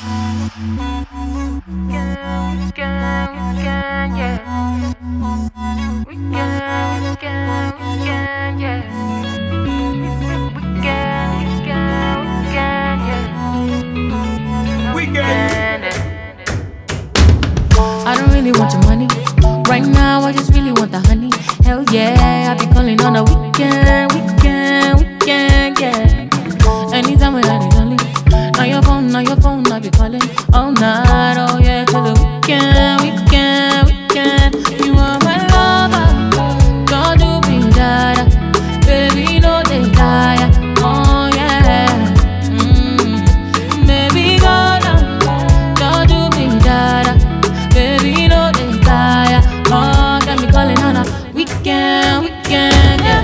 I don't really want your money right now. I just really want the honey. Hell yeah, I be calling on the weekend, yeah. Anytime when I need only. Now your phone, I be calling all night. Oh yeah, till the weekend. You are my lover, don't do me that, baby, no they die. Oh yeah, baby, go down, don't do me that, baby, no they die. Oh, got me calling on a weekend, yeah.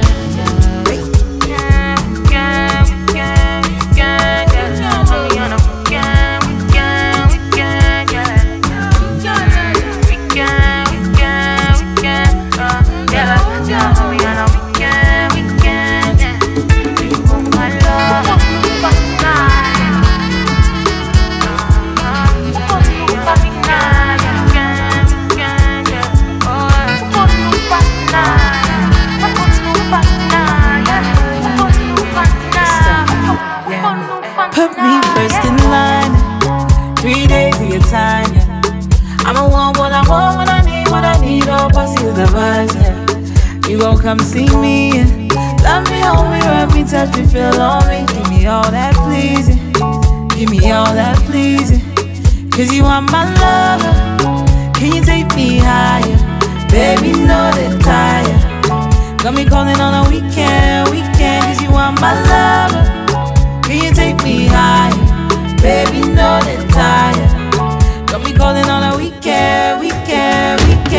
Put me first in line, 3 days of your time, yeah. I'ma want what I want, what I need, all pussy is the vibes, yeah. You gon' come see me, yeah. Love me, hold me, rub me, touch me, feel on me. Give me all that pleasing, give me all that pleasing. Cause you are my lover, can you take me higher? Baby, know that tire. Got me calling on a weekend, cause you are my lover. Can you take me higher? Baby, know that tire. Got me calling on a weekend, yeah.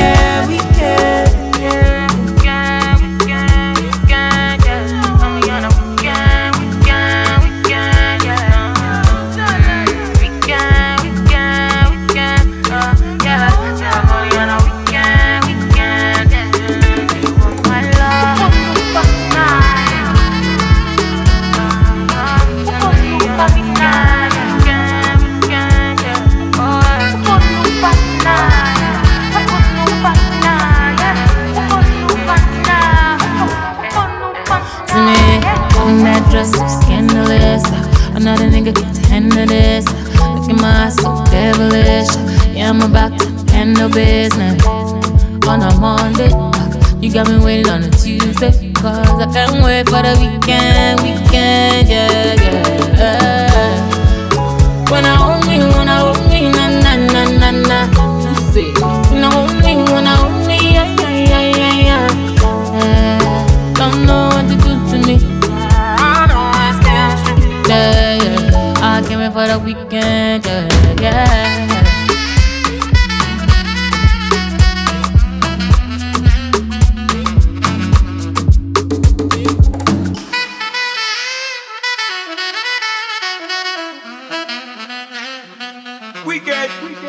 That dress so scandalous, another nigga can't handle this. Look at my eyes so devilish. Yeah, I'm about to handle business on a Monday. You got me waiting on a Tuesday, cause I can't wait for the weekend, yeah. When I hold me, na. You see, when I hold me, yeah. Don't know what to do to me. Yeah. I came in for the weekend, yeah. Weekend.